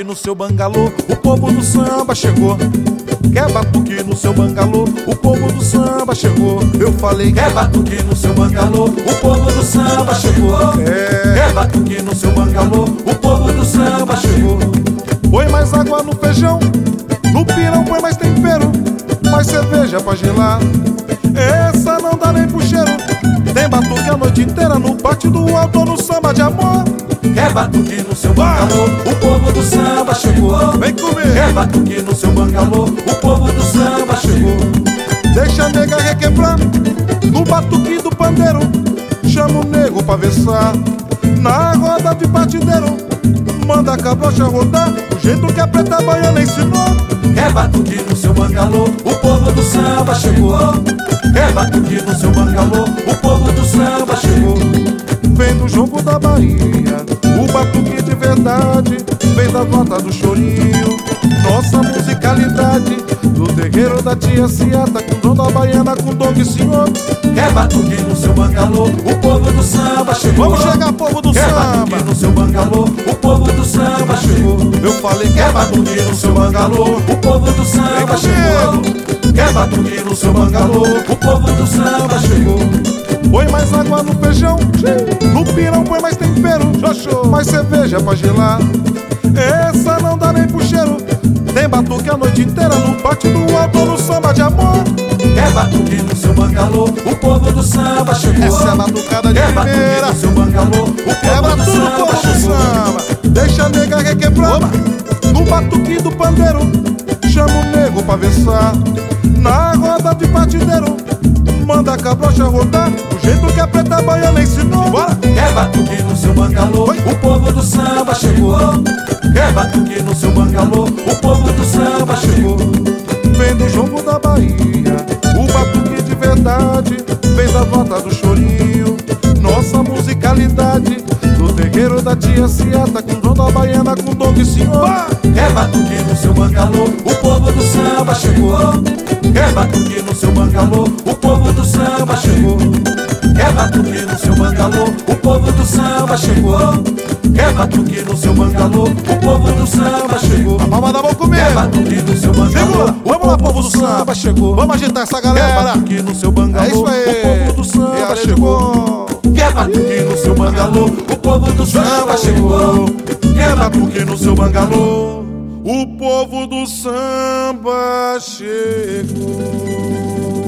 no seu bangalô, o povo do samba chegou. Quer batuque no seu bangalô, o povo do samba chegou. Eu falei, quer batuque no seu bangalô, o povo do samba chegou. Quer batuque no seu bangalô, o povo do samba chegou. Põe mais água no feijão, no pirão põe mais tempero, mais cerveja pra gelar. Essa não dá nem pro cheiro. Tem batuque a noite inteira no bate do alto no samba de amor. Quer batuque no seu bangalô, o povo do samba chegou. Vem comigo. Quer batuque no seu bangalô, o povo do samba chegou. Deixa a nega requebrar no batuque do pandeiro. Chama o nego pra versar na roda de batideiro. Manda a cabrocha rodar do jeito que a preta baiana ensinou. Quer batuque no seu bangalô, o povo do samba chegou. Quer batuque no seu bangalô, o povo do samba chegou. Vem do jogo da Bahia, o batuque de verdade. Vem da nota do chorinho, nossa musicalidade. Do terreiro da tia Ciata, com dom da baiana, com dom de senhor. Quer batuque no seu bangalô, o povo do samba chegou. Vamos chegar, povo do samba. Quer batuque no seu bangalô, o povo do samba chegou. Eu falei, quer batuque no seu bangalô, o povo do samba chegou. Quer batuque no seu bangalô, o povo do samba chegou. Põe mais água no feijão, no pirão põe mais tempero, mais cerveja pra gelar. Essa não dá nem pro cheiro. Tem batuque a noite inteira no bate do alto no samba de amor. Quer batuque no seu bangalô, o povo do samba chegou. Essa é a batucada de primeira. No seu bangalô, o quebra tudo, o povo do samba. Deixa a nega requebrar no batuque do pandeiro. Chama o nego pra versar na roda de batideiro. Manda a cabrocha rodar do jeito que a preta baiana ensinou. Bora. Quer batuque no seu bangalô, o povo do samba chegou. Quer batuque no seu bangalô, o povo do samba chegou. Vem do jogo da Bahia, o batuque de verdade. Vem da nota do chorinho, nossa musicalidade. Do terreiro da tia Ciata, com dom da baiana, com dom de senhor. Quer batuque no seu bangalô, o povo do samba chegou. Quer batuque no seu bangalô, o povo do samba chegou. Quer batuque no seu bangalô, o povo do samba chegou. Quer batuque no seu bangalô, o povo do samba chegou. A palma da mão comigo. Quer batuque no seu bangalô, vamos lá, povo do samba chegou. Vamos agitar essa galera. Quer batuque no seu bangalô, é isso aí. O povo do samba chegou. Quer batuque no seu bangalô, o povo do samba chegou. Quer batuque no seu bangalô, o povo do samba chegou.